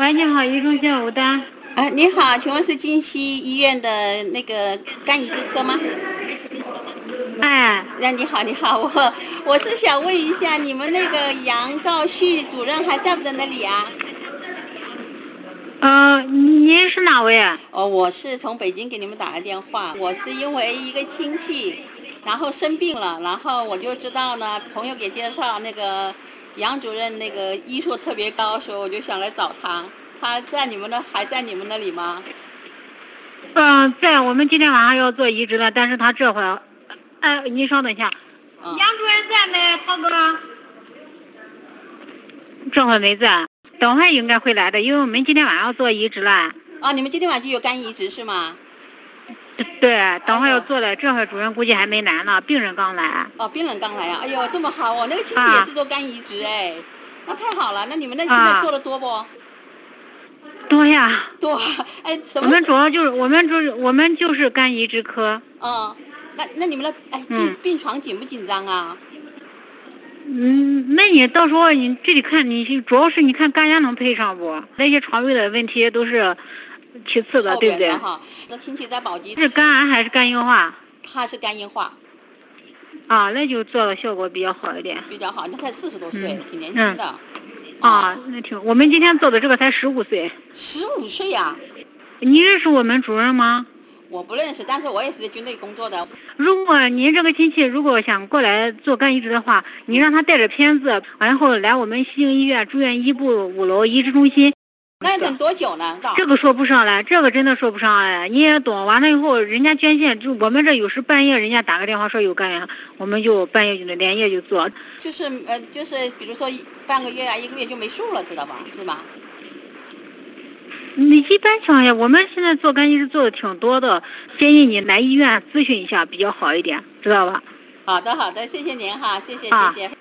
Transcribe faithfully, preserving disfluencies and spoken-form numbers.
喂，你好，一中心五单。 啊，你好，请问是金溪医院的那个肝移植科吗？ 哎， 那、你好，你好，我我是想问一下，你们那个杨兆旭主任还在不在那里啊？ 呃，您是哪位？ 哦，我是从北京给你们打的电话，我是因为一个亲戚，然后生病了，然后我就知道呢，朋友给介绍那个杨主任那个医术特别高，所以我就想来找他。他在你们那还在你们那里吗？ 嗯、呃，在，我们今天晚上要做移植了，但是他这会儿，哎，您稍等一下。 嗯、 杨主任在没，涛哥？这会儿没在，等会儿应该会来的，因为我们今天晚上要做移植了。 啊，你们今天晚上就有肝移植是吗？ 对，等会儿要做了，这会儿主任估计还没来呢，病人刚来。 哦，病人刚来啊！哎呦，这么好，我那个亲戚也是做肝移植哎，啊、那太好了。那你们那现在做的多不？啊、 多呀。 多，哎，什么？ 我们主要就是我们就是我们就是肝移植科。 嗯，那那你们的哎病、嗯、病床紧不紧张啊？ 嗯，那你到时候你这里看，你主要是你看肝炎能配上不？那些肠胃的问题都是其次的，对不对？ 哈，那亲戚在宝鸡。 是肝癌还是肝硬化？ 他是肝硬化。 啊，那就做的效果比较好一点。 比较好，那才四十多岁、嗯，挺年轻的。 嗯、啊，那挺。我们今天做的这个才十五岁。 十五岁呀？ 你认识我们主任吗？ 我不认识，但是我也是在军队工作的。 如果您这个亲戚如果想过来做肝移植的话，你让他带着片子，然后来我们西营医院住院医部五楼移植中心。 那要等多久呢？ 这个说不上来，这个真的说不上来。你也懂，完了以后人家捐献，就我们这有时半夜人家打个电话说有肝炎，我们就半夜就连夜就做。 就是呃，就是比如说半个月啊，一个月就没数了，知道吧？是吧？ 你一般情况下，我们现在做肝移植做的挺多的，建议你来医院咨询一下比较好一点，知道吧？ 好的，好的，谢谢您哈，谢谢， 啊、 谢谢。